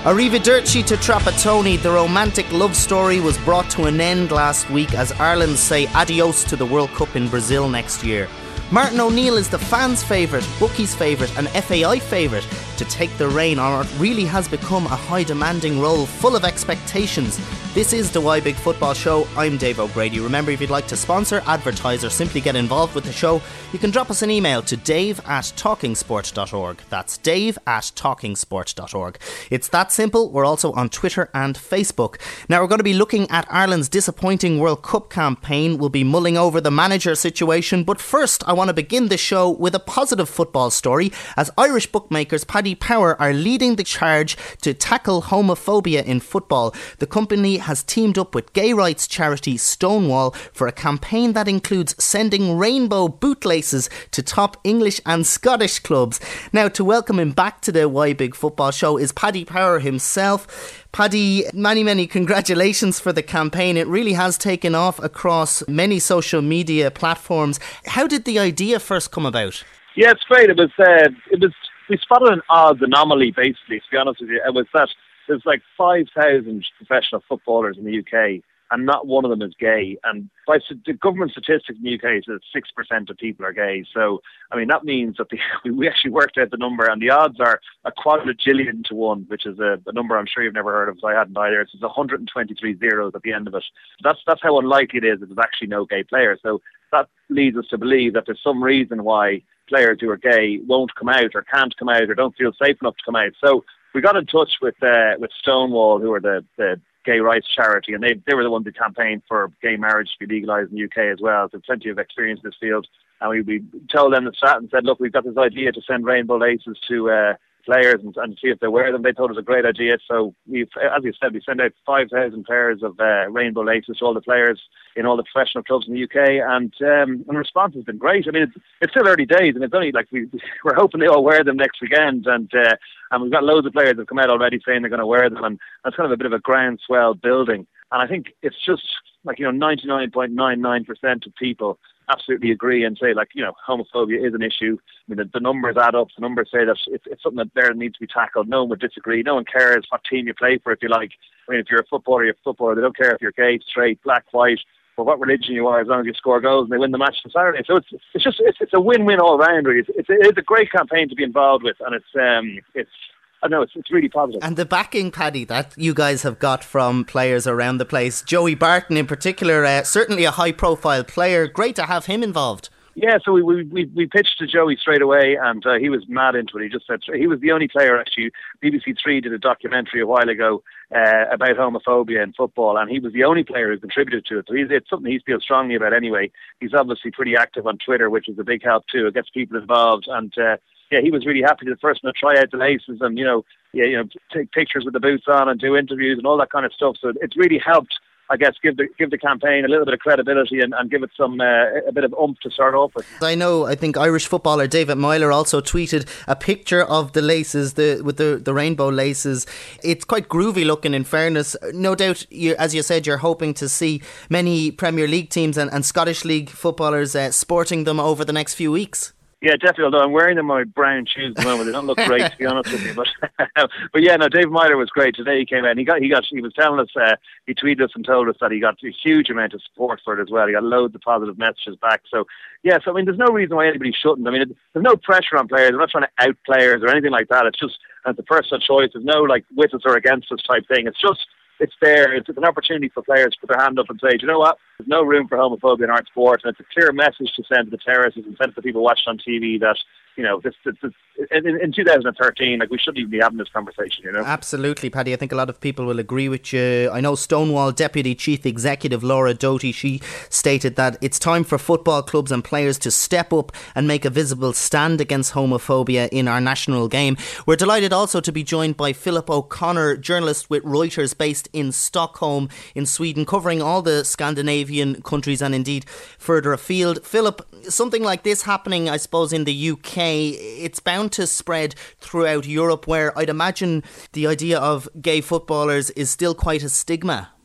Arrivederci to Trapattoni. The romantic love story was brought to an end last week as Ireland say adios to the World Cup in Brazil next year. Martin O'Neill is the fans' favourite, bookies' favourite and FAI favourite to take the reign on what really has become a high-demanding role full of expectations. This is the Why Big Football Show. I'm Dave O'Grady. Remember, if you'd like to sponsor, advertise or simply get involved with the show, you can drop us an email to dave@talkingsport.org. That's dave@talkingsport.org. It's that simple. We're also on Twitter and Facebook. Now, we're going to be looking at Ireland's disappointing World Cup campaign. We'll be mulling over the manager situation. But first, I want to begin the show with a positive football story as Irish bookmakers Paddy Power are leading the charge to tackle homophobia in football. The company has teamed up with gay rights charity Stonewall for a campaign that includes sending rainbow bootlaces to top English and Scottish clubs. Now, to welcome him back to the Why Big Football Show is Paddy Power himself. Paddy, many congratulations for the campaign. It really has taken off across many social media platforms. How did the idea first come about? Yeah, it's great. We spotted an odds anomaly, basically, to be honest with you. It was that there's like 5,000 professional footballers in the UK and not one of them is gay. And by the government statistics in the UK is that 6% of people are gay. So, I mean, that means that we actually worked out the number and the odds are a quadrillion to 1, which is a number I'm sure you've never heard of, so I hadn't either. It's 123 zeros at the end of it. That's how unlikely it is that there's actually no gay players. So that leads us to believe that there's some reason why players who are gay won't come out or can't come out or don't feel safe enough to come out. So we got in touch with Stonewall, who are the gay rights charity, and they were the ones who campaigned for gay marriage to be legalised in the UK as well. So plenty of experience in this field. And we told them the strat and said, look, we've got this idea to send rainbow laces to players and see if they wear them. They thought it was a great idea. So as you said, we sent out 5,000 pairs of rainbow laces to all the players in all the professional clubs in the UK, and the response has been great. I mean, it's still early days, and it's only like we're hoping they all wear them next weekend, and we've got loads of players that have come out already saying they're going to wear them, and that's kind of a bit of a groundswell building. And I think it's just like, 99.99% of people absolutely agree and say, homophobia is an issue. I mean, the numbers add up. The numbers say that it's something that there needs to be tackled. No one would disagree. No one cares what team you play for, if you like. I mean, if you're a footballer, you're a footballer. They don't care if you're gay, straight, black, white, or what religion you are, as long as you score goals and they win the match on Saturday. So it's a win-win all round, really. It's a great campaign to be involved with, and it's really positive. And the backing, Paddy, that you guys have got from players around the place, Joey Barton in particular, certainly a high-profile player. Great to have him involved. Yeah, so we pitched to Joey straight away, and he was mad into it. He just said he was the only player, actually. BBC Three did a documentary a while ago about homophobia in football, and he was the only player who contributed to it. So it's something he feels strongly about anyway. He's obviously pretty active on Twitter, which is a big help too. It gets people involved, and he was really happy to the first one to try out the laces and take pictures with the boots on and do interviews and all that kind of stuff. So it's really helped, I guess, give the campaign a little bit of credibility and give it some a bit of oomph to start off with. I think Irish footballer David Meyler also tweeted a picture of the laces, with the rainbow laces. It's quite groovy looking, in fairness. No doubt, as you said, you're hoping to see many Premier League teams and Scottish League footballers sporting them over the next few weeks. Yeah, definitely. Although I'm wearing them my brown shoes at the moment, they don't look great, to be honest with you. But yeah, no, David Meyler was great today. He came out. He was telling us. He tweeted us and told us that he got a huge amount of support for it as well. He got loads of positive messages back. So yeah, I mean, there's no reason why anybody shouldn't. I mean, there's no pressure on players. We're not trying to out players or anything like that. It's just a personal choice. There's no with us or against us type thing. It's there. It's an opportunity for players to put their hand up and say, do you know what? There's no room for homophobia in our sport, and it's a clear message to send to the terrorists and send to the people watching on TV that, this in 2013, we shouldn't even be having this conversation, Absolutely, Paddy. I think a lot of people will agree with you. I know Stonewall Deputy Chief Executive Laura Doty, she stated that it's time for football clubs and players to step up and make a visible stand against homophobia in our national game. We're delighted also to be joined by Philip O'Connor, journalist with Reuters based in Stockholm in Sweden, covering all the Scandinavian countries and indeed further afield. Philip, something like this happening, I suppose, in the UK, it's bound to spread throughout Europe, where I'd imagine the idea of gay footballers is still quite a stigma.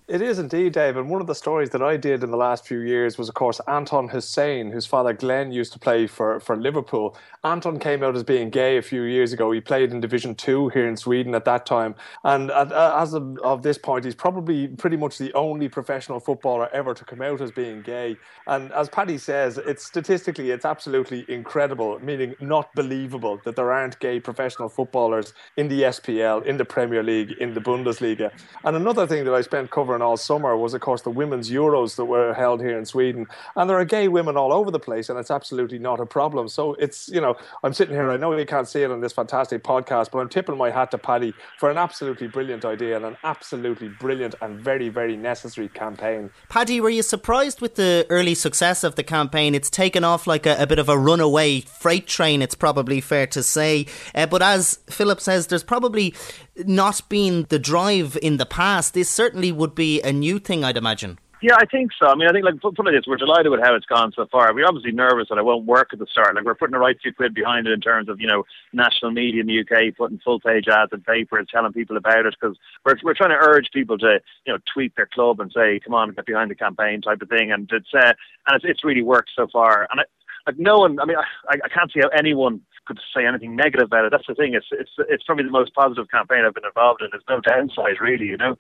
It is indeed, Dave. And one of the stories that I did in the last few years was, of course, Anton Hussein, whose father Glenn used to play for Liverpool. Anton came out as being gay a few years ago. He played in Division 2 here in Sweden at that time. And as of this point, he's probably pretty much the only professional footballer ever to come out as being gay. And as Paddy says, statistically, it's absolutely incredible, meaning not believable that there aren't gay professional footballers in the SPL, in the Premier League, in the Bundesliga. And another thing that I spent covering all summer was, of course, the women's Euros that were held here in Sweden. And there are gay women all over the place, and it's absolutely not a problem. So it's, I'm sitting here, I know you can't see it on this fantastic podcast, but I'm tipping my hat to Paddy for an absolutely brilliant idea and an absolutely brilliant and very, very necessary campaign. Paddy, were you surprised with the early success of the campaign? It's taken off like a bit of a runaway freight train, it's probably fair to say. But as Philip says, there's probably not been the drive in the past. This certainly would be a new thing, I'd imagine. Yeah, I think so. I mean, I think, put it this, we're delighted with how it's gone so far. We're obviously nervous that it won't work at the start. We're putting the right few quid behind it in terms of, national media in the UK, putting full-page ads in papers, telling people about it, because we're trying to urge people to, tweet their club and say, come on, get behind the campaign type of thing. And it's really worked so far. And I can't see how anyone could say anything negative about it. That's the thing. It's probably the most positive campaign I've been involved in. There's no downside really, and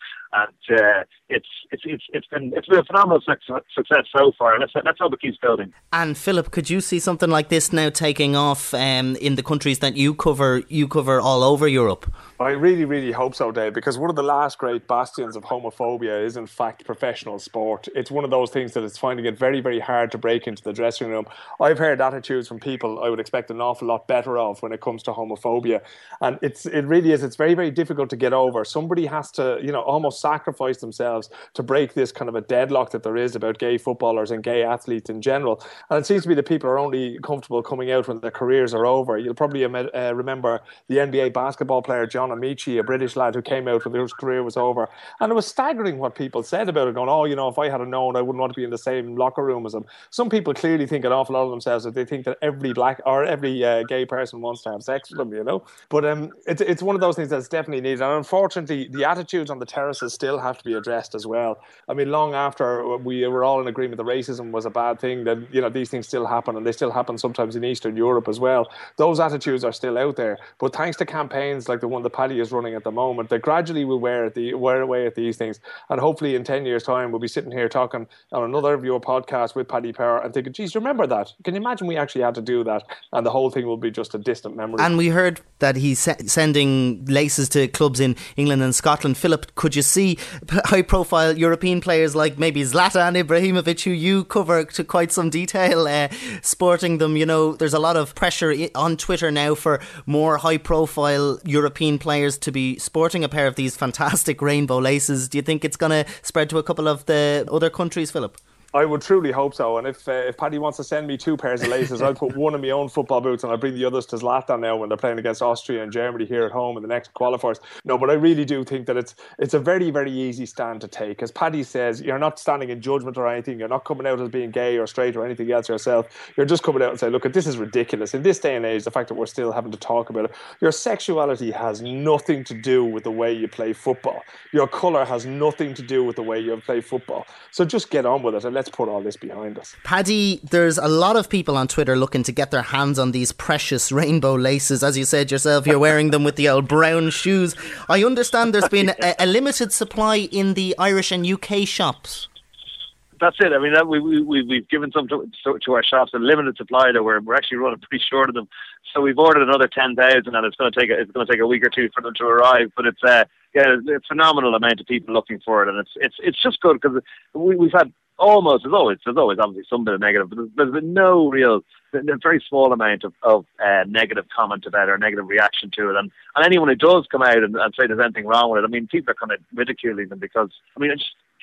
it's been a phenomenal success so far. And let's hope it keeps building. And Philip, could you see something like this now taking off in the countries that you cover? You cover all over Europe. I really, really hope so, Dave, because one of the last great bastions of homophobia is in fact professional sport. It's one of those things that it's finding it very, very hard to break into the dressing room. I've heard attitudes from people I would expect an awful lot better of when it comes to homophobia, and it really is. It's very, very difficult to get over. Somebody has to, almost sacrifice themselves to break this kind of a deadlock that there is about gay footballers and gay athletes in general. And it seems to be that people are only comfortable coming out when their careers are over. You'll probably remember the NBA basketball player John Amici, a British lad who came out when his career was over, and it was staggering what people said about it, going, if I had known, I wouldn't want to be in the same locker room as him. Some people clearly think an awful lot of themselves, that they think that every black or every gay person wants to have sex with them, but it's one of those things that's definitely needed. And unfortunately, the attitudes on the terraces still have to be addressed as well. I mean, long after we were all in agreement that racism was a bad thing, that these things still happen, and they still happen sometimes in Eastern Europe as well. Those attitudes are still out there, but thanks to campaigns like the one that Paddy is running at the moment, that gradually will wear away at these things. And hopefully in 10 years' time, we'll be sitting here talking on another of your podcasts with Paddy Power and thinking, geez, remember that? Can you imagine we actually had to do that? And the whole thing will be just a distant memory. And we heard that he's sending laces to clubs in England and Scotland. Philip, could you see high-profile European players like maybe Zlatan Ibrahimovic, who you cover to quite some detail, sporting them? There's a lot of pressure on Twitter now for more high-profile European players to be sporting a pair of these fantastic rainbow laces. Do you think it's going to spread to a couple of the other countries, Philip? I would truly hope so. And if Paddy wants to send me 2 pairs of laces, I'll put one in my own football boots and I'll bring the others to Zlatan now when they're playing against Austria and Germany here at home in the next qualifiers. No, but I really do think that it's a very, very easy stand to take. As Paddy says, you're not standing in judgment or anything. You're not coming out as being gay or straight or anything else yourself. You're just coming out and saying, look, this is ridiculous. In this day and age, the fact that we're still having to talk about it, your sexuality has nothing to do with the way you play football. Your colour has nothing to do with the way you play football. So just get on with it and let's put all this behind us. Paddy, there's a lot of people on Twitter looking to get their hands on these precious rainbow laces. As you said yourself, you're wearing them with the old brown shoes. I understand there's been a limited supply in the Irish and UK shops. That's it. I mean, we've given some to our shops, a limited supply that we're actually running pretty short of them. So we've ordered another 10,000, and it's going to take a week or two for them to arrive. But it's a phenomenal amount of people looking for it, and it's just good because we've had there's always obviously some bit of negative, but there's been no real, a very small amount of negative comment about it or negative reaction to it. And anyone who does come out and say there's anything wrong with it, I mean, people are kind of ridiculing them because, I mean,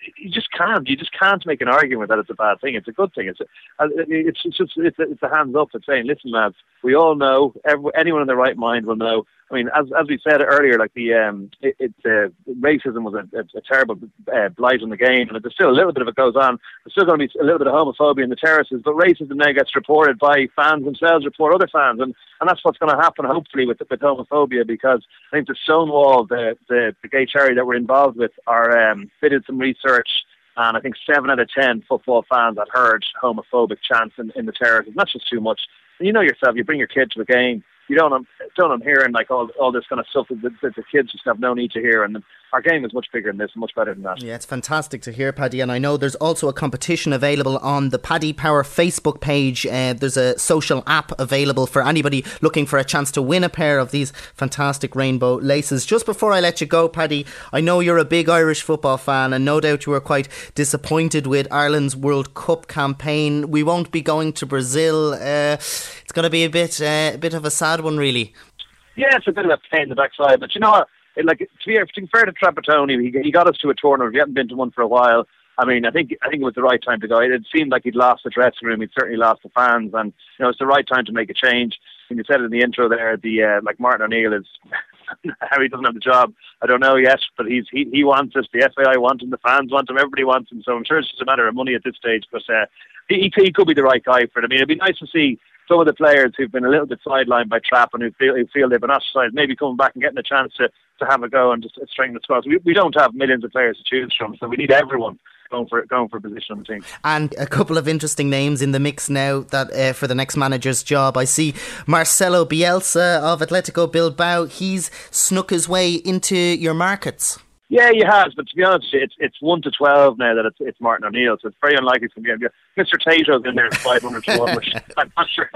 you just can't make an argument that it's a bad thing. It's a good thing. It's a hands up. It's saying, listen, lads, we all know. Anyone in their right mind will know. I mean, as we said earlier, like racism was a terrible blight on the game, and there's still a little bit of it goes on. There's still going to be a little bit of homophobia in the terraces, but racism now gets reported by fans themselves, report other fans, and that's what's going to happen, hopefully, with homophobia, because I think the Stonewall, the gay charity that we're involved with, they did some research, and I think 7 out of 10 football fans had heard homophobic chants in the terraces, and that's just too much. And you know yourself, you bring your kid to a game, you don't hearing like all this kind of stuff that the kids just have no need to hear, and our game is much bigger than this, much better than that. Yeah, it's fantastic to hear, Paddy, and I know there's also a competition available on the Paddy Power Facebook page. There's a social app available for anybody looking for a chance to win a pair of these fantastic rainbow laces. Just before I let you go, Paddy, I know you're a big Irish football fan, and no doubt you were quite disappointed with Ireland's World Cup campaign. We won't be going to Brazil. It's going to be a bit of a sad one, really. Yeah, it's a bit of a pain in the backside, but you know what? To be fair to Trapattoni, he got us to a tournament. We hadn't been to one for a while. I mean, I think it was the right time to go. It seemed like he'd lost the dressing room. He'd certainly lost the fans, and it's the right time to make a change. When you said it in the intro there, like Martin O'Neill is how he doesn't have the job, I don't know yet, but he wants us. The FAI want him, the fans want him, everybody wants him. So I'm sure it's just a matter of money at this stage. But he could be the right guy for it. I mean, it'd be nice to see some of the players who've been a little bit sidelined by Trapp and who feel they've been ostracized, maybe coming back and getting a chance to have a go and just strengthen the squad. We don't have millions of players to choose from, so we need everyone going for a position on the team. And a couple of interesting names in the mix now that for the next manager's job. I see Marcelo Bielsa of Atletico Bilbao. He's snuck his way into your markets. Yeah, he has, but to be honest, it's 1 to 12 now that it's Martin O'Neill, so it's very unlikely it's going to be. Mr. Tato's in there 500 to 1, which I'm not sure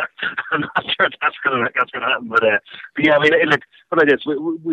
that's going to happen. But yeah, I mean, look, put it like this: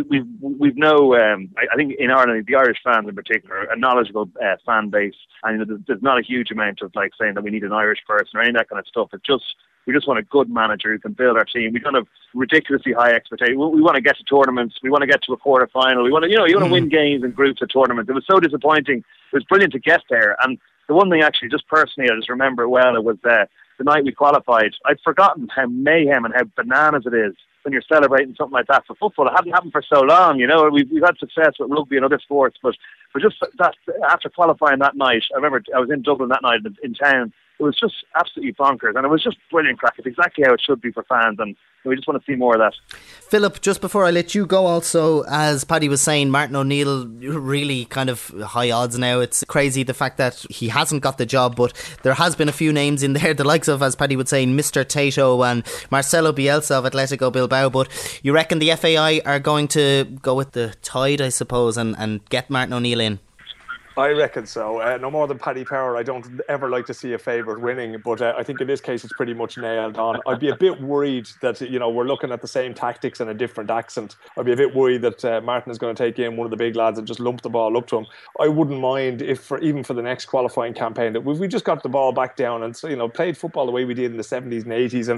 we've no. I think in Ireland, the Irish fans in particular, a knowledgeable fan base, and there's not a huge amount of like saying that we need an Irish person or any of that kind of stuff. We just want a good manager who can build our team. We don't have ridiculously high expectations. We want to get to tournaments. We want to get to a quarter final. We want to, you want to win games and groups of tournaments. It was so disappointing. It was brilliant to get there. And the one thing actually, just personally, I just remember well, it was the night we qualified. I'd forgotten how mayhem and how bananas it is when you're celebrating something like that for football. It hadn't happened for so long, We've had success with rugby and other sports, but just that after qualifying that night, I remember I was in Dublin that night in town. It was just absolutely bonkers, and it was just brilliant crack. It's exactly how it should be for fans, and we just want to see more of that. Philip, just before I let you go also, as Paddy was saying, Martin O'Neill really kind of high odds now. It's crazy the fact that he hasn't got the job, but there has been a few names in there, the likes of, as Paddy would say, Mr. Tato and Marcelo Bielsa of Atletico Bilbao. But you reckon the FAI are going to go with the tide, I suppose, and get Martin O'Neill in? I reckon so. No more than Paddy Power. I don't ever like to see a favourite winning, but I think in this case it's pretty much nailed on. I'd be a bit worried that we're looking at the same tactics and a different accent. I'd be a bit worried that Martin is going to take in one of the big lads and just lump the ball up to him. I wouldn't mind if, even for the next qualifying campaign, that we just got the ball back down and played football the way we did in the 70s and 80s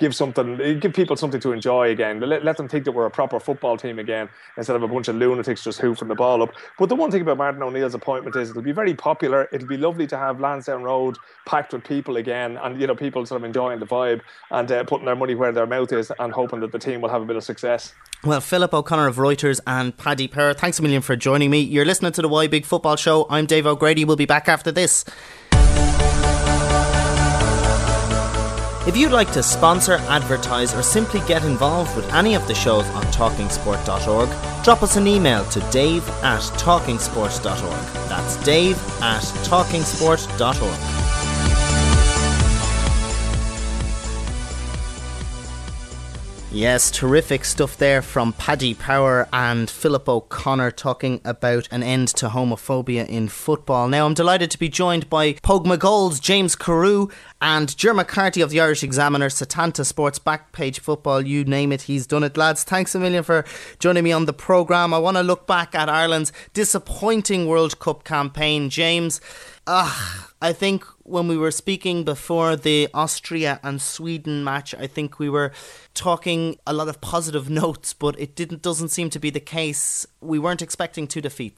and give people something to enjoy again. Let them think that we're a proper football team again instead of a bunch of lunatics just hoofing the ball up. But the one thing about Martin O'Neill's appointment is it'll be very popular. It'll be lovely to have Lansdowne Road packed with people again, and people sort of enjoying the vibe and putting their money where their mouth is and hoping that the team will have a bit of success. Well, Philip O'Connor of Reuters and Paddy Power, thanks a million for joining me. You're listening to the Why Big Football Show. I'm Dave O'Grady. We'll be back after this. If you'd like to sponsor, advertise or simply get involved with any of the shows on talkingsport.org, drop us an email to dave@talkingsport.org. That's dave@talkingsport.org. Yes, terrific stuff there from Paddy Power and Philip O'Connor talking about an end to homophobia in football. Now, I'm delighted to be joined by Pogue McGold's James Carew and Ger McCarthy of the Irish Examiner, Setanta Sports, Backpage Football, you name it, he's done it. Lads, thanks a million for joining me on the programme. I want to look back at Ireland's disappointing World Cup campaign. James, I think when we were speaking before the Austria and Sweden match, I think we were talking a lot of positive notes, but it doesn't seem to be the case. We weren't expecting 2 defeats.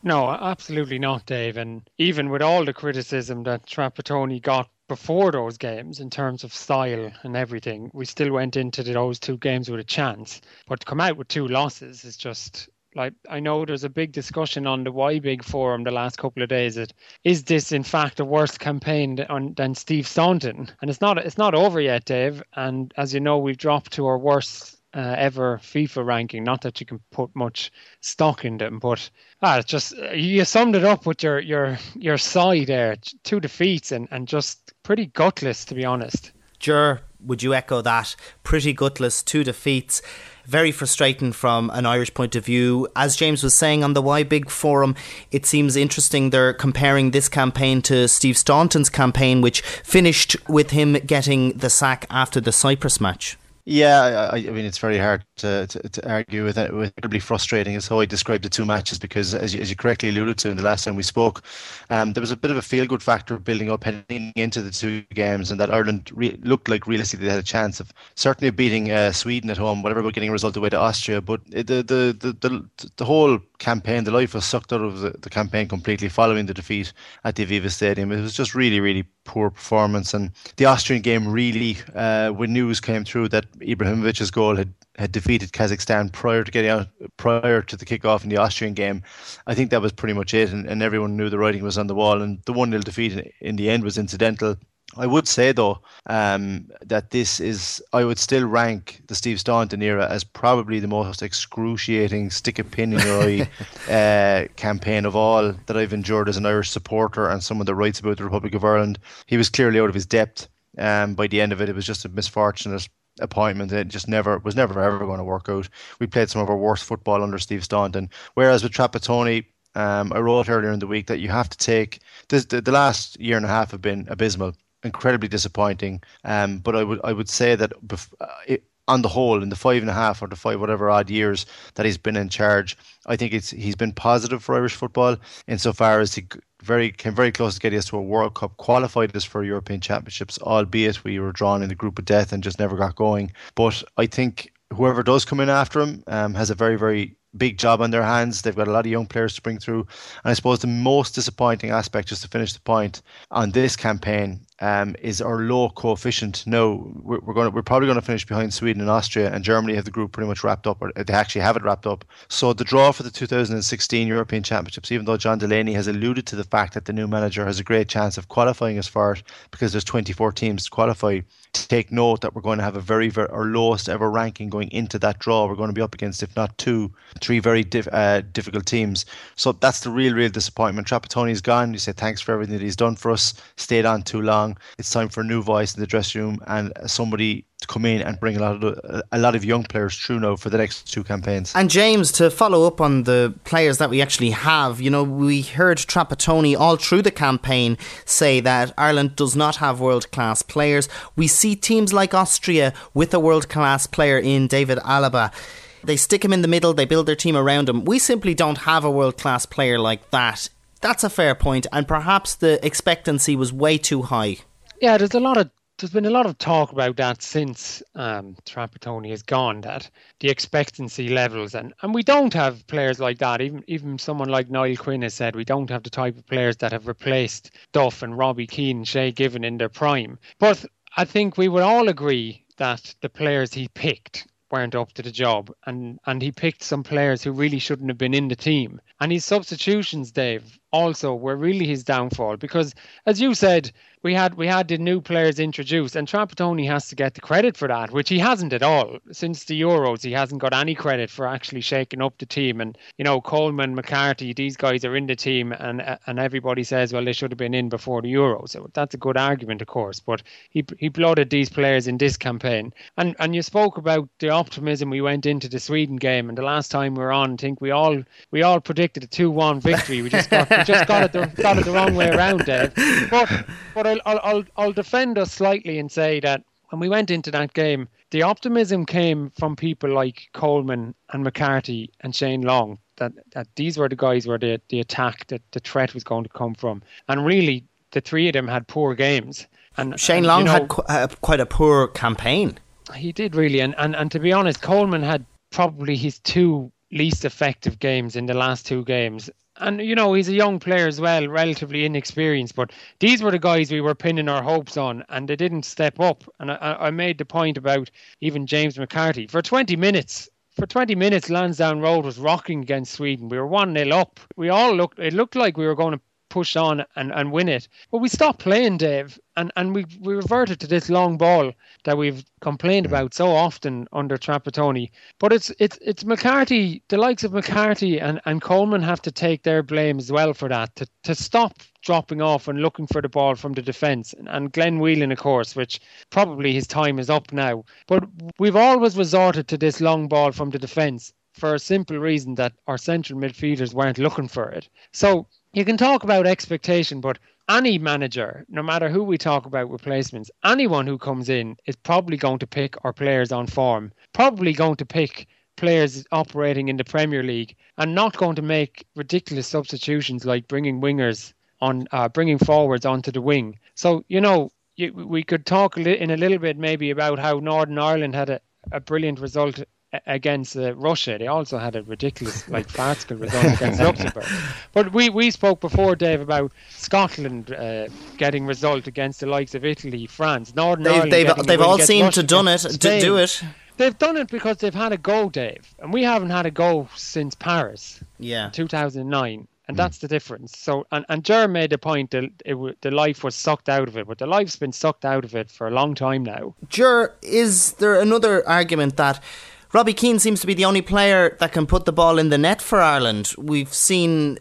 No, absolutely not, Dave. And even with all the criticism that Trapattoni got before those games in terms of style and everything, we still went into those 2 games with a chance. But to come out with 2 losses is just... Like, I know there's a big discussion on the Why Big forum the last couple of days that is this in fact a worse campaign than Steve Staunton? And it's not over yet, Dave. And as you know, we've dropped to our worst ever FIFA ranking. Not that you can put much stock in them, but it's just you summed it up with your side there. 2 defeats and just pretty gutless, to be honest. Ger, would you echo that? Pretty gutless, 2 defeats. Very frustrating from an Irish point of view. As James was saying on the Why Big forum, it seems interesting they're comparing this campaign to Steve Staunton's campaign, which finished with him getting the sack after the Cyprus match. Yeah, I mean, it's very hard to argue with it. Incredibly frustrating is how I described the 2 matches, because as you correctly alluded to in the last time we spoke, there was a bit of a feel-good factor building up heading into the 2 games, and that Ireland looked like realistically they had a chance of certainly beating Sweden at home, whatever about getting a result away to Austria. But the whole campaign, the life was sucked out of the campaign completely following the defeat at the Aviva Stadium. It was just really, really poor performance. And the Austrian game really, when news came through that Ibrahimovic's goal had defeated Kazakhstan prior to the kickoff in the Austrian game, I think that was pretty much it, and everyone knew the writing was on the wall, and the 1-0 defeat in the end was incidental. I would say, though, that I would still rank the Steve Staunton era as probably the most excruciating stick a pin in your eye campaign of all that I've endured as an Irish supporter, and some of the writes about the Republic of Ireland. He was clearly out of his depth. By the end of it, it was just a misfortunate appointment. It just was never ever going to work out. We played some of our worst football under Steve Staunton. Whereas with Trapattoni, I wrote earlier in the week that you have to take the last year and a half have been abysmal, incredibly disappointing. But I would say that on the whole, in the 5.5 or the 5 whatever odd years that he's been in charge, I think he's been positive for Irish football insofar as he came very close to getting us to a World Cup, qualified us for European Championships, albeit we were drawn in the group of death and just never got going. But I think whoever does come in after him has a very, very big job on their hands. They've got a lot of young players to bring through. And I suppose the most disappointing aspect, just to finish the point, on this campaign is our low coefficient. No, we're probably going to finish behind Sweden and Austria, and Germany have the group pretty much wrapped up, or they actually have it wrapped up. So the draw for the 2016 European Championships, even though John Delaney has alluded to the fact that the new manager has a great chance of qualifying us for it because there's 24 teams to qualify, take note that we're going to have a very, very our lowest ever ranking going into that draw. We're going to be up against, if not 3 very difficult teams. So that's the real disappointment. Trapattoni's gone. You say thanks for everything that he's done for us. Stayed on too long. It's time for a new voice in the dressing room and somebody to come in and bring a lot of young players through now for the next 2 campaigns. And James, to follow up on the players that we actually have, we heard Trapattoni all through the campaign say that Ireland does not have world-class players. We see teams like Austria with a world-class player in David Alaba. They stick him in the middle, they build their team around him. We simply don't have a world-class player like that. That's a fair point, and perhaps the expectancy was way too high. Yeah, there's been a lot of talk about that since Trapattoni has gone, that the expectancy levels, and we don't have players like that. Even someone like Niall Quinn has said we don't have the type of players that have replaced Duff and Robbie Keane and Shay Given in their prime. But I think we would all agree that the players he picked weren't up to the job, and he picked some players who really shouldn't have been in the team. And his substitutions, Dave, also were really his downfall, because as you said, we had the new players introduced, and Trapattoni has to get the credit for that, which he hasn't at all. Since the Euros, he hasn't got any credit for actually shaking up the team. And Coleman, McCarthy, these guys are in the team, and everybody says, well, they should have been in before the Euros. So that's a good argument, of course, but he blooded these players in this campaign. And you spoke about the optimism we went into the Sweden game, and the last time we were on, I think we all predicted a 2-1 victory. We just got it the wrong way around, Dave. But I'll defend us slightly and say that when we went into that game, the optimism came from people like Coleman and McCarthy and Shane Long, that these were the guys where the attack, that the threat was going to come from. And really, the 3 of them had poor games. And Shane Long had quite a poor campaign. He did, really. And to be honest, Coleman had probably his 2 least effective games in the last 2 games. And, you know, he's a young player as well, relatively inexperienced. But these were the guys we were pinning our hopes on, and they didn't step up. And I made the point about even James McCarthy. For 20 minutes, Lansdowne Road was rocking against Sweden. We were 1-0 up. It looked like we were going to push on and win it. But we stopped playing, Dave, and we reverted to this long ball that we've complained about so often under Trapattoni. But it's McCarthy, the likes of McCarthy and Coleman have to take their blame as well for that, to stop dropping off and looking for the ball from the defence. And Glenn Whelan, of course, which probably his time is up now. But we've always resorted to this long ball from the defence for a simple reason, that our central midfielders weren't looking for it. So you can talk about expectation, but any manager, no matter who we talk about replacements, anyone who comes in is probably going to pick our players on form, probably going to pick players operating in the Premier League, and not going to make ridiculous substitutions like bringing forwards onto the wing. So, you know, we could talk in a little bit maybe about how Northern Ireland had a brilliant result against Russia. They also had a ridiculous, farcical result against Luxembourg. But we spoke before, Dave, about Scotland getting result against the likes of Italy, France, Northern Ireland. They've all seemed to do it. They've done it because they've had a go, Dave, and we haven't had a go since Paris. Yeah, 2009. And that's the difference. So, and Ger made the point that the life was sucked out of it, but the life's been sucked out of it for a long time now. Ger, is there another argument that Robbie Keane seems to be the only player that can put the ball in the net for Ireland? We've seen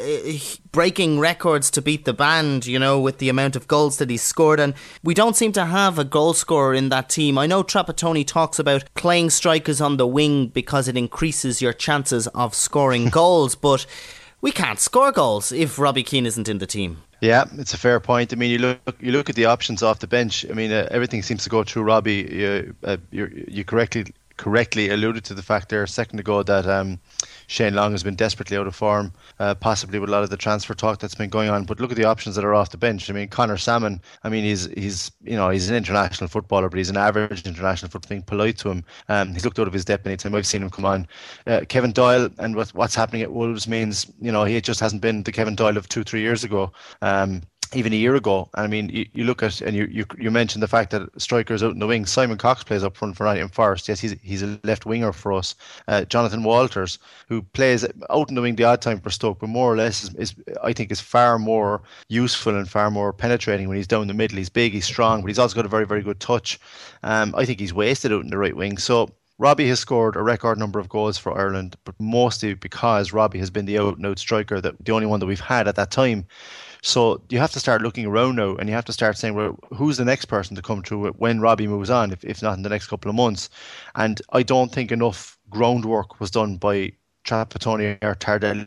breaking records to beat the band, you know, with the amount of goals that he's scored, and we don't seem to have a goal scorer in that team. I know Trapattoni talks about playing strikers on the wing because it increases your chances of scoring goals, but we can't score goals if Robbie Keane isn't in the team. Yeah, it's a fair point. I mean, you look at the options off the bench. I mean, everything seems to go through Robbie. You correctly alluded to the fact there a second ago that Shane Long has been desperately out of form, possibly with a lot of the transfer talk that's been going on. But look at the options that are off the bench. I mean, Conor Salmon, I mean, he's an international footballer, but he's an average international footballer, being polite to him. He's looked out of his depth anytime I've seen him come on. Kevin Doyle, and what's happening at Wolves means, you know, he just hasn't been the Kevin Doyle of 2-3 years ago. Even a year ago. I mean, you look at, and you mentioned the fact that strikers out in the wing. Simon Cox plays up front for Nottingham Forest. Yes, he's a left winger for us. Jonathan Walters, who plays out in the wing the odd time for Stoke, but more or less is far more useful and far more penetrating when he's down the middle. He's big, he's strong, but he's also got a very, very good touch. I think he's wasted out in the right wing. So Robbie has scored a record number of goals for Ireland, but mostly because Robbie has been the out-and-out striker, the only one that we've had at that time. So you have to start looking around now, and you have to start saying, well, who's the next person to come through when Robbie moves on, if not in the next couple of months? And I don't think enough groundwork was done by Trapattoni or Tardelli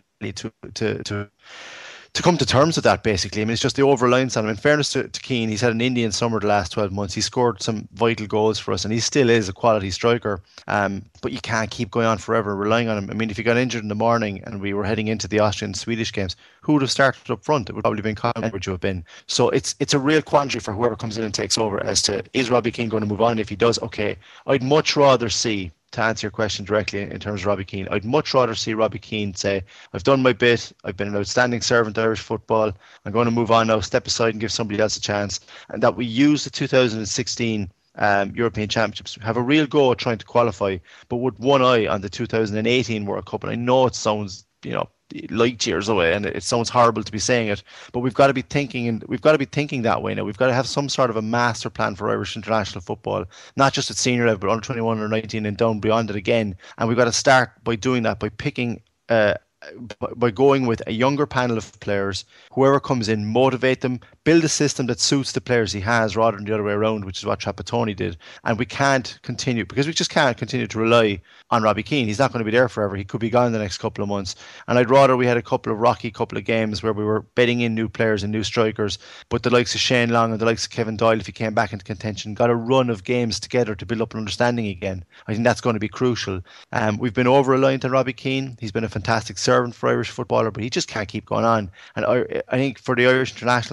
to come to terms with that, basically. I mean, it's just the over-reliance on him. In fairness to Keane, he's had an Indian summer the last 12 months. He scored some vital goals for us, and he still is a quality striker. But you can't keep going on forever relying on him. I mean, if he got injured in the morning and we were heading into the Austrian-Swedish games, who would have started up front? It would probably have been Conor, would you have been. So it's a real quandary for whoever comes in and takes over as to, is Robbie Keane going to move on? If he does, okay. I'd much rather see, to answer your question directly in terms of Robbie Keane, I'd much rather see Robbie Keane say, I've done my bit, I've been an outstanding servant to Irish football, I'm going to move on now, step aside and give somebody else a chance, and that we use the 2016 European Championships, have a real go at trying to qualify, but with one eye on the 2018 World Cup. And I know it sounds, light years away, and it sounds horrible to be saying it, but we've got to be thinking that way now. We've got to have some sort of a master plan for Irish international football, not just at senior level, but under 21 or 19 and down beyond it again. And we've got to start by doing that, by picking by going with a younger panel of players. Whoever comes in, motivate them, build a system that suits the players he has rather than the other way around, which is what Trapattoni did. And we can't continue, because we just can't continue to rely on Robbie Keane. He's not going to be there forever. He could be gone in the next couple of months. And I'd rather we had a couple of games where we were betting in new players and new strikers, but the likes of Shane Long and the likes of Kevin Doyle, if he came back into contention, got a run of games together to build up an understanding again. I think that's going to be crucial. We've been over-reliant on Robbie Keane. He's been a fantastic servant for Irish footballer, but he just can't keep going on. And I think for the Irish international soccer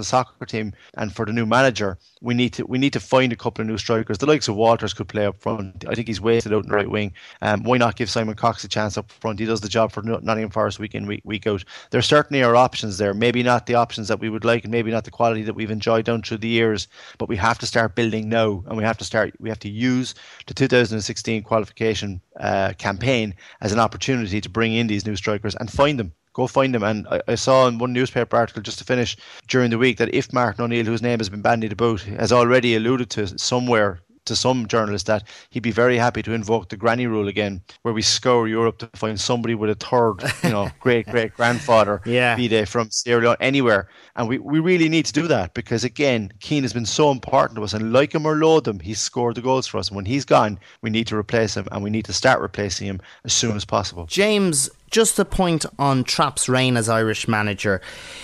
soccer team and for the new manager, we need to find a couple of new strikers. The likes of Walters could play up front. I think he's wasted out in the right wing. Why not give Simon Cox a chance up front? He does the job for Nottingham Forest week in, week out. There certainly are options there. Maybe not the options that we would like, and maybe not the quality that we've enjoyed down through the years. But we have to start building now, and we have to use the 2016 qualification campaign as an opportunity to bring in these new strikers and find them. Go find them. And I saw in one newspaper article just to finish during the week that if Martin O'Neill, whose name has been bandied about, has already alluded to somewhere to some journalist that he'd be very happy to invoke the granny rule again, where we scour Europe to find somebody with a third, great grandfather, be they from Sierra Leone, anywhere. And we really need to do that because, again, Keane has been so important to us, and like him or loathe him, he's scored the goals for us. And when he's gone, we need to replace him, and we need to start replacing him as soon as possible. James, just a point on Trapp's reign as Irish manager.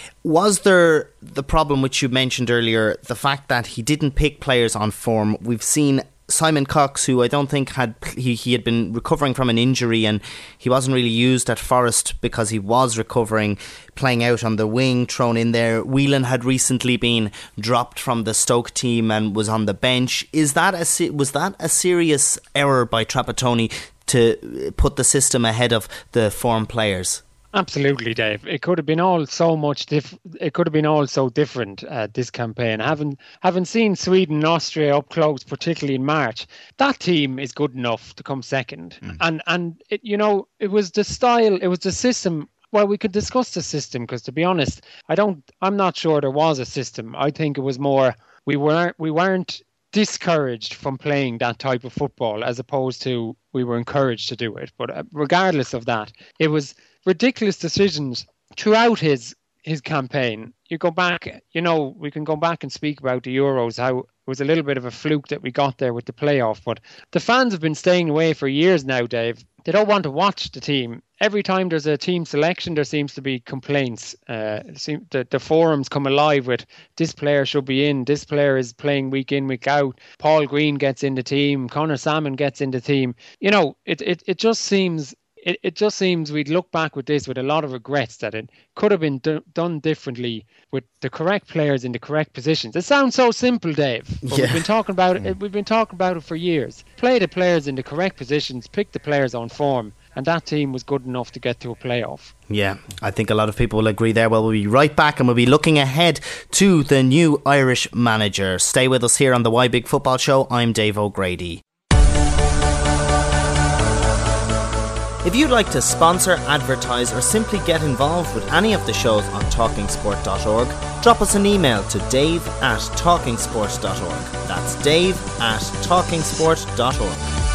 Was there the problem which you mentioned earlier, the fact that he didn't pick players on form? We've seen Simon Cox, who I don't think he had been recovering from an injury, and he wasn't really used at Forest because he was recovering, playing out on the wing, thrown in there. Whelan had recently been dropped from the Stoke team and was on the bench. Was that a serious error by Trapattoni to put the system ahead of the form players? Absolutely, Dave. It could have been all so much it could have been all so different this campaign. Having seen Sweden and Austria up close, particularly in March, that team is good enough to come second. And it was the style, it was the system. Well, we could discuss the system because, to be honest, I'm not sure there was a system. I think it was more we weren't discouraged from playing that type of football as opposed to we were encouraged to do it. But regardless of that, it was ridiculous decisions throughout his campaign. You go back, we can go back and speak about the Euros, how it was a little bit of a fluke that we got there with the playoff, but the fans have been staying away for years now, Dave. They don't want to watch the team. Every time there's a team selection, there seems to be complaints. The forums come alive with this player should be in, this player is playing week in, week out. Paul Green gets in the team, Conor Salmon gets in the team. It just seems... It just seems we'd look back with this with a lot of regrets that it could have been done differently with the correct players in the correct positions. It sounds so simple, Dave, but we've been talking about it. We've been talking about it for years. Play the players in the correct positions, pick the players on form, and that team was good enough to get to a playoff. Yeah, I think a lot of people will agree there. Well, we'll be right back and we'll be looking ahead to the new Irish manager. Stay with us here on the Why Big Football Show. I'm Dave O'Grady. If you'd like to sponsor, advertise or simply get involved with any of the shows on talkingsport.org, drop us an email to dave@talkingsport.org. That's dave@talkingsport.org.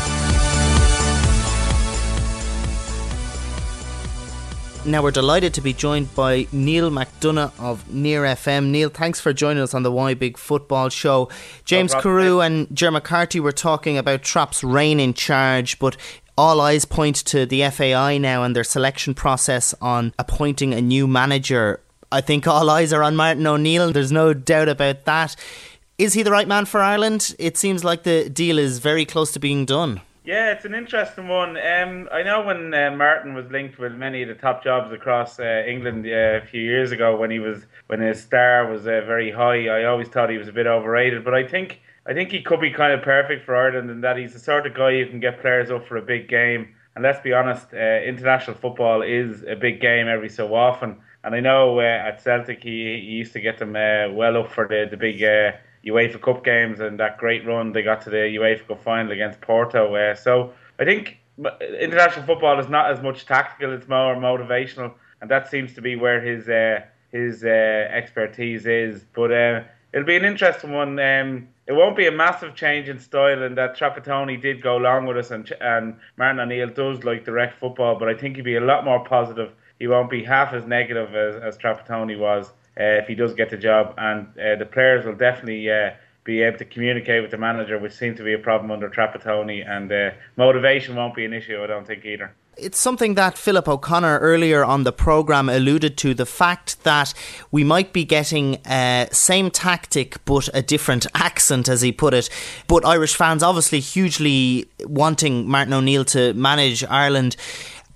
Now we're delighted to be joined by Neil McDonough of Near FM. Neil, thanks for joining us on the Why Big Football Show. James Carew and Ger McCarthy were talking about Trapp's reign in charge, but all eyes point to the FAI now and their selection process on appointing a new manager. I think all eyes are on Martin O'Neill. There's no doubt about that. Is he the right man for Ireland? It seems like the deal is very close to being done. Yeah, it's an interesting one. I know when Martin was linked with many of the top jobs across England a few years ago when his star was very high, I always thought he was a bit overrated. But I think he could be kind of perfect for Ireland in that he's the sort of guy who can get players up for a big game. And let's be honest, international football is a big game every so often. And I know at Celtic he used to get them well up for the big UEFA Cup games and that great run they got to the UEFA Cup final against Porto. So I think international football is not as much tactical, it's more motivational. And that seems to be where his expertise is. But it'll be an interesting one. It won't be a massive change in style, and that Trapattoni did go along with us, and Martin O'Neill does like direct football, but I think he'd be a lot more positive. He won't be half as negative as Trapattoni was if he does get the job, and the players will definitely be able to communicate with the manager, which seems to be a problem under Trapattoni, and motivation won't be an issue, I don't think, either. It's something that Philip O'Connor earlier on the programme alluded to, the fact that we might be getting same tactic but a different accent, as he put it. But Irish fans obviously hugely wanting Martin O'Neill to manage Ireland.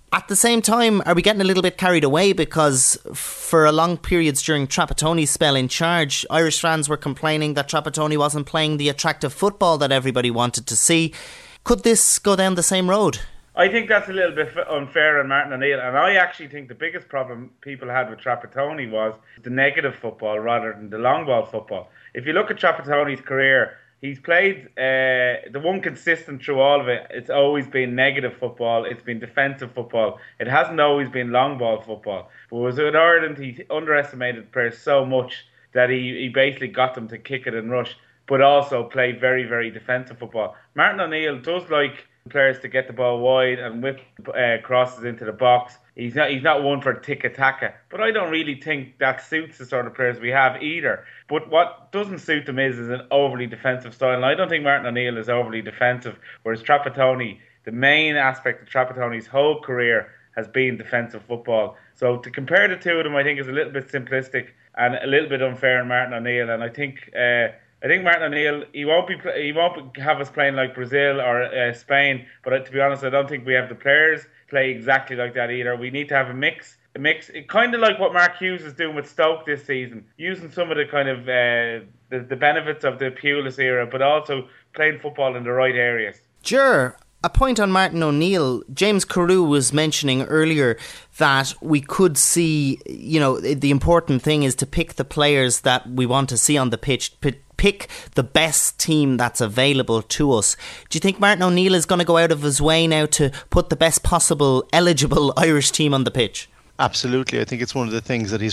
At the same time, are we getting a little bit carried away? Because for a long periods during Trapattoni's spell in charge, Irish fans were complaining that Trapattoni wasn't playing the attractive football that everybody wanted to see. Could this go down the same road? I think that's a little bit unfair on Martin O'Neill, and I actually think the biggest problem people had with Trapattoni was the negative football rather than the long ball football. If you look at Trapattoni's career, he's played the one consistent through all of it. It's always been negative football. It's been defensive football. It hasn't always been long ball football. But with Ireland, he underestimated players so much that he basically got them to kick it and rush, but also played very, very defensive football. Martin O'Neill does like players to get the ball wide and whip crosses into the box. He's not one for tiki-taka, but I don't really think that suits the sort of players we have either. But what doesn't suit them is an overly defensive style, and I don't think Martin O'Neill is overly defensive, whereas Trapattoni, the main aspect of Trapattoni's whole career has been defensive football. So to compare the two of them, I think is a little bit simplistic and a little bit unfair on Martin O'Neill, and I think Martin O'Neill, he won't have us playing like Brazil or Spain. But to be honest, I don't think we have the players play exactly like that either. We need to have a mix. Kind of like what Mark Hughes is doing with Stoke this season, using some of the kind of the benefits of the Pulis era, but also playing football in the right areas. Sure. A point on Martin O'Neill. James Carew was mentioning earlier that we could see, the important thing is to pick the players that we want to see on the pitch, pick the best team that's available to us. Do you think Martin O'Neill is going to go out of his way now to put the best possible eligible Irish team on the pitch? Absolutely. I think it's one of the things that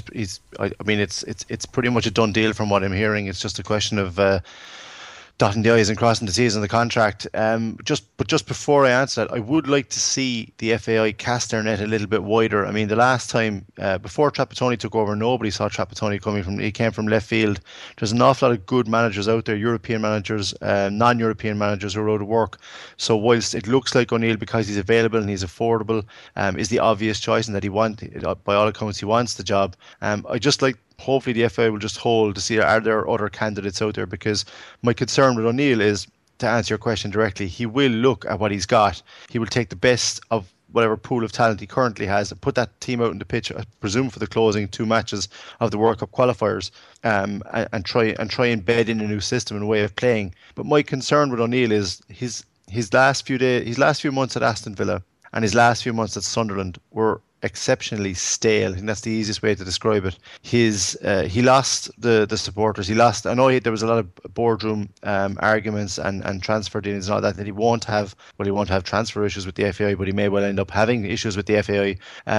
it's pretty much a done deal from what I'm hearing. It's just a question of dotting the I's and crossing the T's on the contract. Just before I answer that, I would like to see the FAI cast their net a little bit wider. I mean, the last time, before Trapattoni took over, nobody saw Trapattoni coming he came from left field. There's an awful lot of good managers out there, European managers, non-European managers who are out of work. So whilst it looks like O'Neill, because he's available and he's affordable, is the obvious choice, and that by all accounts he wants the job. I just like, hopefully the FA will just hold to see are there other candidates out there, because my concern with O'Neill is, to answer your question directly, he will look at what he's got. He will take the best of whatever pool of talent he currently has and put that team out in the pitch, I presume for the closing 2 matches of the World Cup qualifiers, and try and bed in a new system and way of playing. But my concern with O'Neill is his last few months at Aston Villa and his last few months at Sunderland were exceptionally stale. I think that's the easiest way to describe it. He lost the supporters. I know there was a lot of boardroom arguments and transfer dealings and all that he won't have transfer issues with the FAI, but he may well end up having issues with the FAI.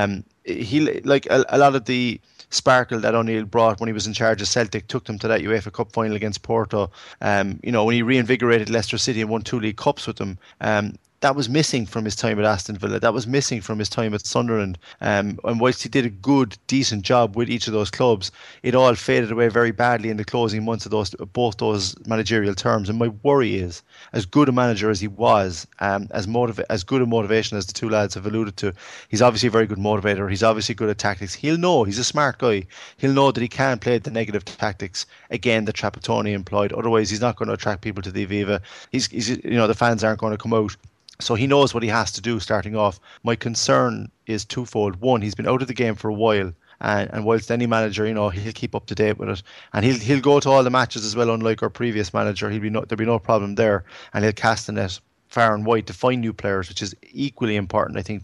He, like a lot of the sparkle that O'Neill brought when he was in charge of Celtic, took them to that UEFA Cup final against Porto. When he reinvigorated Leicester City and won 2 League Cups with them, that was missing from his time at Aston Villa. That was missing from his time at Sunderland. And whilst he did a good, decent job with each of those clubs, it all faded away very badly in the closing months of both those managerial terms. And my worry is, as good a manager as he was, as good a motivation as the two lads have alluded to, he's obviously a very good motivator. He's obviously good at tactics. He'll know, he's a smart guy. He'll know that he can play the negative tactics again that Trapattoni employed. Otherwise, he's not going to attract people to the Aviva. The fans aren't going to come out. So he knows what he has to do starting off. My concern is twofold. One, he's been out of the game for a while, and whilst any manager, he'll keep up to date with it, and he'll go to all the matches as well. Unlike our previous manager, there'll be no problem there, and he'll cast the net far and wide to find new players, which is equally important, I think,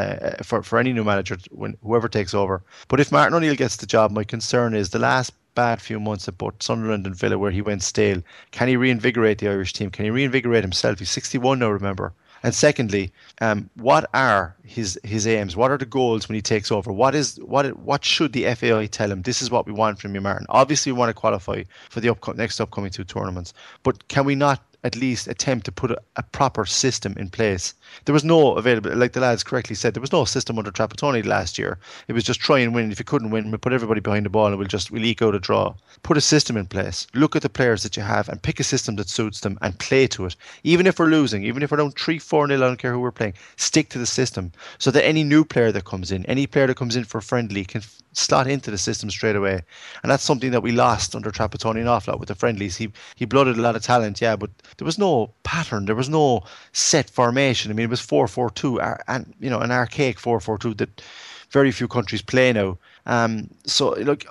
for any new manager whoever takes over. But if Martin O'Neill gets the job, my concern is the last bad few months at both Sunderland and Villa where he went stale. Can he reinvigorate the Irish team? Can he reinvigorate himself? He's 61 now, remember. And secondly, what are his aims? What are the goals when he takes over? What should the FAI tell him? This is what we want from you, Martin. Obviously, we want to qualify for the next upcoming 2 tournaments. But can we not at least attempt to put a proper system in place? There was no available, like the lads correctly said, there was no system under Trapattoni last year. It was just try and win. If you couldn't win, we'll put everybody behind the ball and we'll eke out a draw. Put a system in place. Look at the players that you have and pick a system that suits them and play to it. Even if we're losing, even if we're down 3-4-0, I don't care who we're playing, stick to the system so that any new player that comes in, any player that comes in for friendly can slot into the system straight away. And that's something that we lost under Trapattoni an awful lot with the friendlies. He blooded a lot of talent, yeah, but there was no pattern, there was no set formation. I mean, it was 4-4-2, and an archaic 4-4-2 that very few countries play now. So look,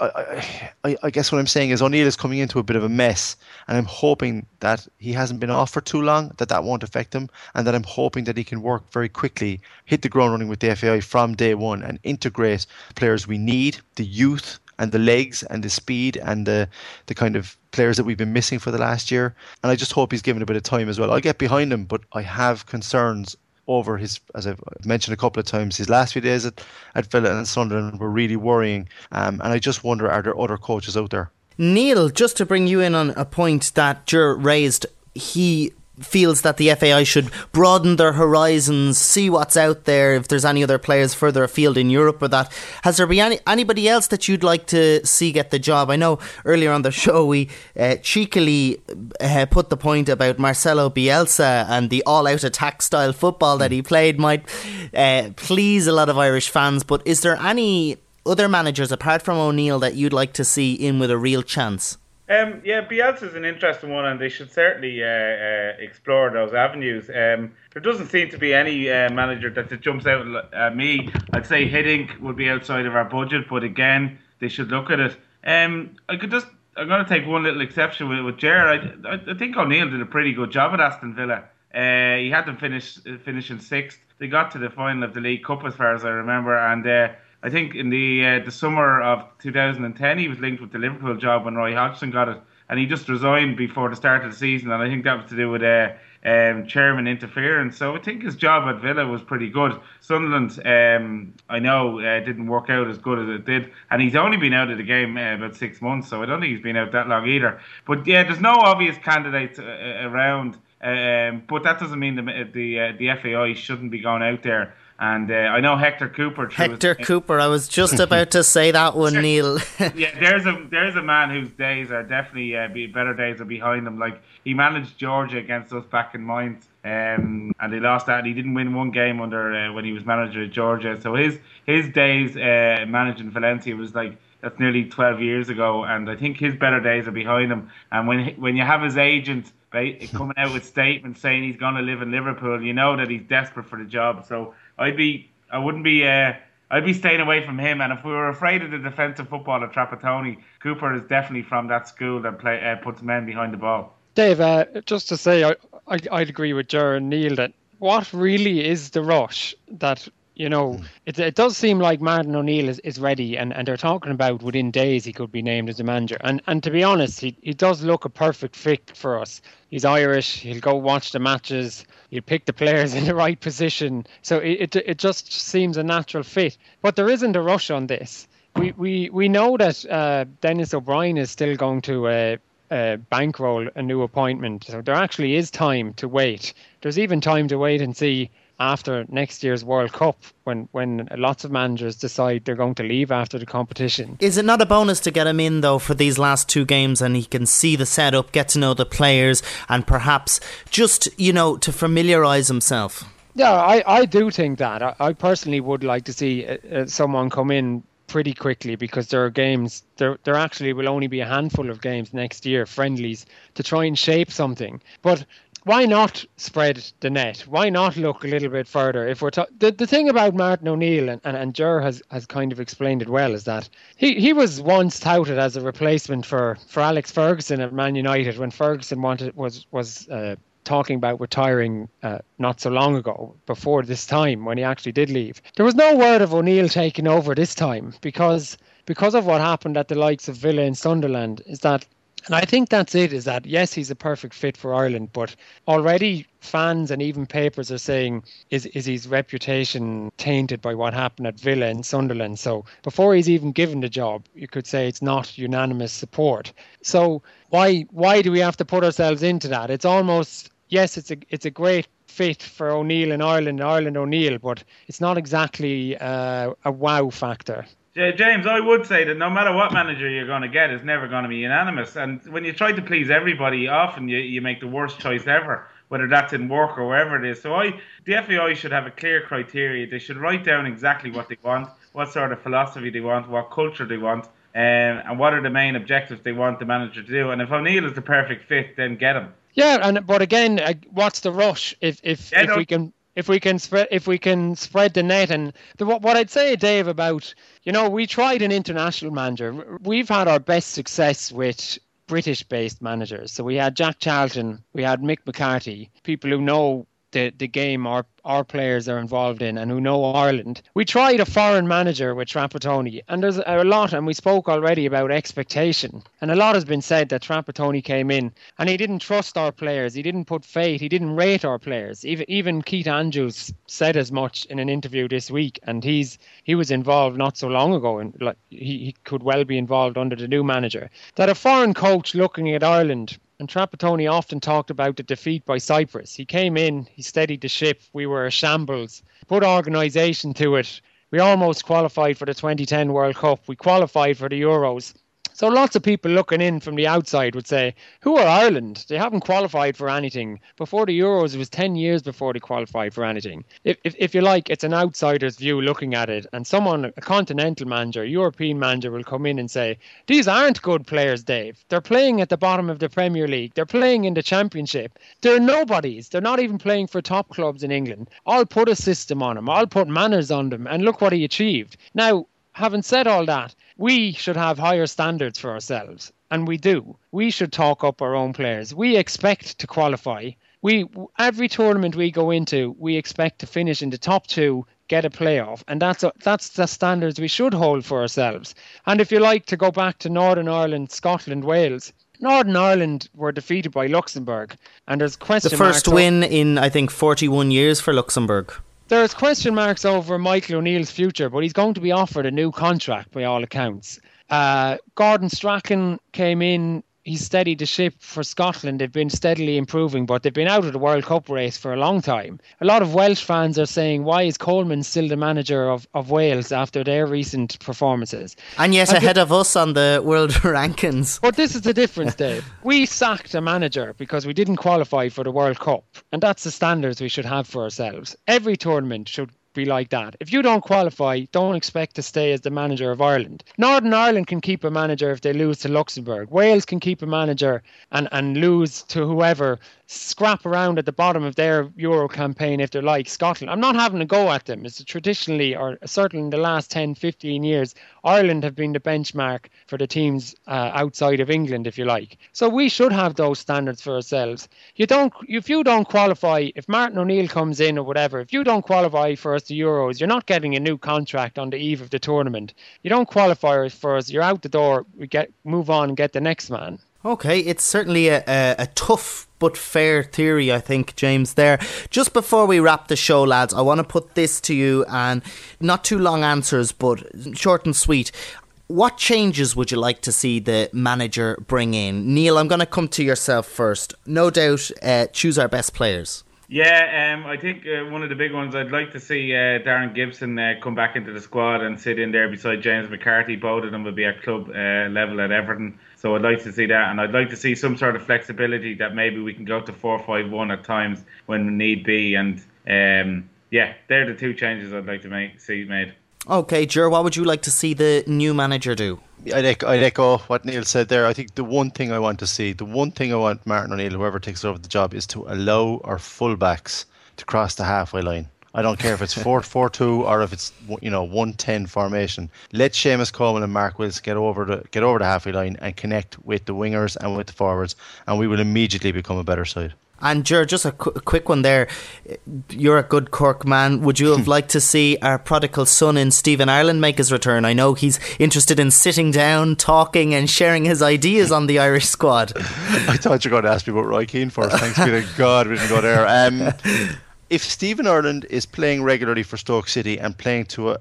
I guess what I'm saying is O'Neill is coming into a bit of a mess, and I'm hoping that he hasn't been off for too long, that won't affect him, and that I'm hoping that he can work very quickly, hit the ground running with the FAI from day one, and integrate players we need, the youth and the legs and the speed and the kind of players that we've been missing for the last year. And I just hope he's given a bit of time as well. I'll get behind him, but I have concerns over his, as I've mentioned a couple of times, his last few days at Villa and Sunderland were really worrying. And I just wonder, are there other coaches out there? Neil, just to bring you in on a point that Ger raised, he feels that the FAI should broaden their horizons, see what's out there, if there's any other players further afield in Europe or that. Has there been anybody else that you'd like to see get the job? I know earlier on the show we cheekily put the point about Marcelo Bielsa and the all-out attack style football that he played might please a lot of Irish fans, but is there any other managers apart from O'Neill that you'd like to see in with a real chance? Bielsa's an interesting one, and they should certainly explore those avenues. There doesn't seem to be any manager that jumps out at me. I'd say Hiddink would be outside of our budget, but again, they should look at it. I'm going to take one little exception with Ger. I think O'Neill did a pretty good job at Aston Villa. He had them finish in sixth. They got to the final of the League Cup, as far as I remember, and I think in the summer of 2010 he was linked with the Liverpool job when Roy Hodgson got it, and he just resigned before the start of the season, and I think that was to do with chairman interference. So I think his job at Villa was pretty good. Sunderland, I know, didn't work out as good as it did, and he's only been out of the game about 6 months, so I don't think he's been out that long either. But yeah, there's no obvious candidates around, but that doesn't mean the FAI shouldn't be going out there. And I know Hector Cooper. Cooper, I was just about to say that one, Neil. Yeah, there's a man whose days are definitely better days are behind him. Like, he managed Georgia against us back in Mainz, and they lost that. And he didn't win one game under when he was manager at Georgia. So his days managing Valencia was like, that's nearly 12 years ago, and I think his better days are behind him. And when you have his agent coming out with statements saying he's going to live in Liverpool, you know that he's desperate for the job. So I'd be staying away from him. And if we were afraid of the defensive footballer Trapattoni, Cooper is definitely from that school that puts men behind the ball. Dave, just to say, I'd agree with Ger and Neil that what really is the rush that, it does seem like Martin O'Neill is ready, and they're talking about within days he could be named as a manager. And to be honest, he does look a perfect fit for us. He's Irish, he'll go watch the matches, he'll pick the players in the right position. So it just seems a natural fit. But there isn't a rush on this. We know that Dennis O'Brien is still going to bankroll a new appointment. So there actually is time to wait. There's even time to wait and see after next year's World Cup when lots of managers decide they're going to leave after the competition. Is it not a bonus to get him in though for these last two games, and he can see the setup, get to know the players, and perhaps just to familiarise himself? Yeah, I do think that. I personally would like to see someone come in pretty quickly, because there are games, there actually will only be a handful of games next year, friendlies, to try and shape something. But why not spread the net? Why not look a little bit further? If we're the thing about Martin O'Neill, and Ger has kind of explained it well, is that he was once touted as a replacement for Alex Ferguson at Man United when Ferguson was talking about retiring not so long ago, before this time when he actually did leave. There was no word of O'Neill taking over this time because of what happened at the likes of Villa and Sunderland. And I think that's it, is that, yes, he's a perfect fit for Ireland, but already fans and even papers are saying, is his reputation tainted by what happened at Villa and Sunderland? So before he's even given the job, you could say it's not unanimous support. So why do we have to put ourselves into that? It's almost, yes, it's a great fit for O'Neill in Ireland O'Neill, but it's not exactly a wow factor. James, I would say that no matter what manager you're going to get, it's never going to be unanimous. And when you try to please everybody, often you make the worst choice ever, whether that's in work or wherever it is. So the FAI should have a clear criteria. They should write down exactly what they want, what sort of philosophy they want, what culture they want, and what are the main objectives they want the manager to do. And if O'Neill is the perfect fit, then get him. Yeah, but again, what's the rush if we can spread the net? And what I'd say, Dave, about, we tried an international manager. We've had our best success with British-based managers. So we had Jack Charlton, we had Mick McCarthy, people who know the game our players are involved in and who know Ireland. We tried a foreign manager with Trapattoni, and there's a lot, and we spoke already about expectation, and a lot has been said that Trapattoni came in and he didn't trust our players, he didn't put faith, he didn't rate our players. Even Keith Andrews said as much in an interview this week, and he was involved not so long ago, and he could well be involved under the new manager, that a foreign coach looking at Ireland. And Trapattoni often talked about the defeat by Cyprus. He came in, he steadied the ship, we were a shambles, put organisation to it. We almost qualified for the 2010 World Cup. We qualified for the Euros. So lots of people looking in from the outside would say, who are Ireland? They haven't qualified for anything. Before the Euros, it was 10 years before they qualified for anything. If you like, it's an outsider's view looking at it. And a continental manager, a European manager will come in and say, these aren't good players, Dave. They're playing at the bottom of the Premier League. They're playing in the Championship. They're nobodies. They're not even playing for top clubs in England. I'll put a system on them. I'll put manners on them. And look what he achieved. Now, having said all that, we should have higher standards for ourselves, and we do. We should talk up our own players. We expect to qualify. Every tournament we go into, we expect to finish in the top 2, get a playoff, and that's the standards we should hold for ourselves. And if you like to go back to Northern Ireland, Scotland, Wales, Northern Ireland were defeated by Luxembourg, and there's question marks. The first win in, I think, 41 years for Luxembourg. There's question marks over Michael O'Neill's future, but he's going to be offered a new contract by all accounts. Gordon Strachan came in, he steadied the ship for Scotland. They've been steadily improving, but they've been out of the World Cup race for a long time. A lot of Welsh fans are saying, why is Coleman still the manager of Wales after their recent performances? And yet ahead of us on the world rankings. But this is the difference, Dave. We sacked a manager because we didn't qualify for the World Cup. And that's the standards we should have for ourselves. Every tournament should be like that. If you don't qualify, don't expect to stay as the manager of Ireland. Northern Ireland can keep a manager if they lose to Luxembourg. Wales can keep a manager and lose to whoever, scrap around at the bottom of their Euro campaign if they're like. Scotland, I'm not having a go at them. It's traditionally, or certainly in the last 10, 15 years, Ireland have been the benchmark for the teams outside of England, if you like. So we should have those standards for ourselves. If you don't qualify, if Martin O'Neill comes in or whatever, if you don't qualify for us to Euros, you're not getting a new contract on the eve of the tournament. You don't qualify for us, you're out the door. Move on and get the next man. Okay, it's certainly a tough but fair theory, I think, James, there. Just before we wrap the show, lads, I want to put this to you, and not too long answers, but short and sweet. What changes would you like to see the manager bring in? Neil, I'm going to come to yourself first. No doubt, choose our best players. Yeah, I think one of the big ones, I'd like to see Darren Gibson come back into the squad and sit in there beside James McCarthy. Both of them would be at club level at Everton. So I'd like to see that, and I'd like to see some sort of flexibility that maybe we can go to 4-5-1 at times when need be. And they're the two changes I'd like to see made. Okay, Ger, what would you like to see the new manager do? I'd echo what Neil said there. I think the one thing I want Martin O'Neill, whoever takes over the job, is to allow our fullbacks to cross the halfway line. I don't care if it's 4-4-2 or if it's 1-10 formation. Let Seamus Coleman and Mark Wills get over the halfway line and connect with the wingers and with the forwards, and we will immediately become a better side. And Ger, just a quick one there. You're a good Cork man. Would you have liked to see our prodigal son in Stephen Ireland make his return? I know he's interested in sitting down, talking and sharing his ideas on the Irish squad. I thought you were going to ask me about Roy Keane first. Thanks be to God we didn't go there. If Stephen Ireland is playing regularly for Stoke City and playing to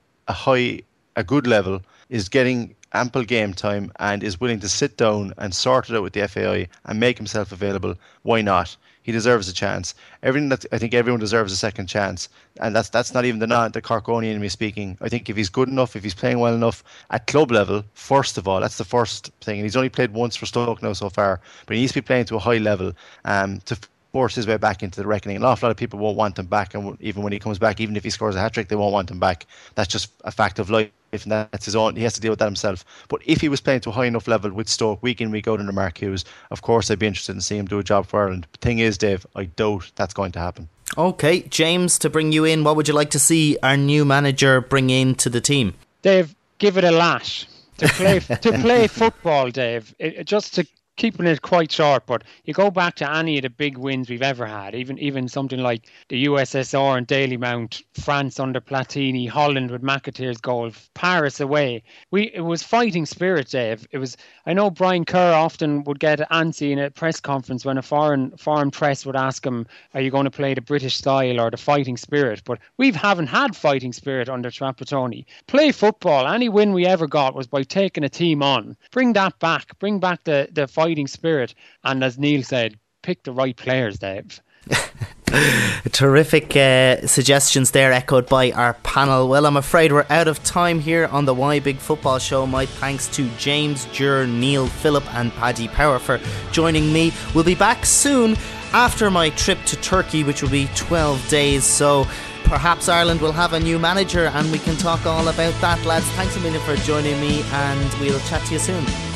a good level, is getting ample game time and is willing to sit down and sort it out with the FAI and make himself available, why not? He deserves a chance. I think everyone deserves a second chance, and that's not even the Corkonian in me speaking. I think if he's good enough, if he's playing well enough at club level, first of all, that's the first thing. And he's only played once for Stoke now so far, but he needs to be playing to a high level to force his way back into the reckoning. An awful lot of people won't want him back, and even when he comes back, even if he scores a hat-trick, they won't want him back. That's just a fact of life, and that's his own. He has to deal with that himself. But if he was playing to a high enough level with Stoke week in, week out under Mark Hughes, of course I'd be interested in seeing him do a job for Ireland. The thing is, Dave, I doubt that's going to happen. Okay, James, to bring you in, what would you like to see our new manager bring into the team? Dave, give it a lash. To play football, Dave, just to keeping it quite short, but you go back to any of the big wins we've ever had, even something like the USSR and Dalymount, France under Platini, Holland with McAteer's goal, Paris away. It was fighting spirit, Dave. I know Brian Kerr often would get antsy in a press conference when a foreign press would ask him, are you going to play the British style or the fighting spirit? But we haven't had fighting spirit under Trapattoni. Play football. Any win we ever got was by taking a team on. Bring that back. Bring back the fighting spirit, and as Neil said, pick the right players, Dave. Terrific suggestions there, echoed by our panel. Well, I'm afraid we're out of time here on the Why Big Football Show. My thanks to James, Ger, Neil, Philip and Paddy Power for joining me. We'll be back soon after my trip to Turkey, which will be 12 days, so perhaps Ireland will have a new manager and we can talk all about that, lads. Thanks a million for joining me, and we'll chat to you soon.